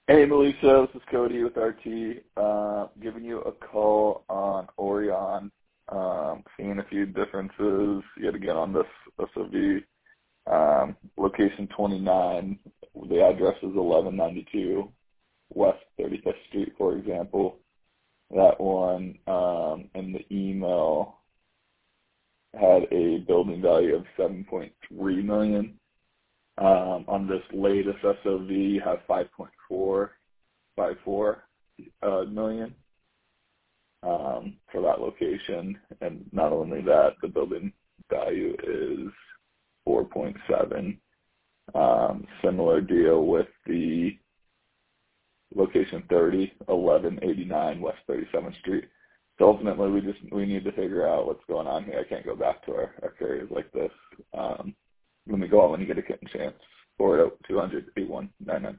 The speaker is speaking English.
Hey, Melissa, this is Cody with RT. Giving you a call on Orion. Seeing a few differences yet again on this SOV. Location 29, the address is 1192 West 35th Street, for example. That one in the email had a building value of $7.3 million. On this latest SOV, you have $5.454 million for that location. And not only that, the building value is 4.7. Similar deal with the location 30, 1189 West 37th Street. So ultimately, we need to figure out what's going on here. I can't go back to our carriers like this. Let me go out when you get a chance. 40200-8199.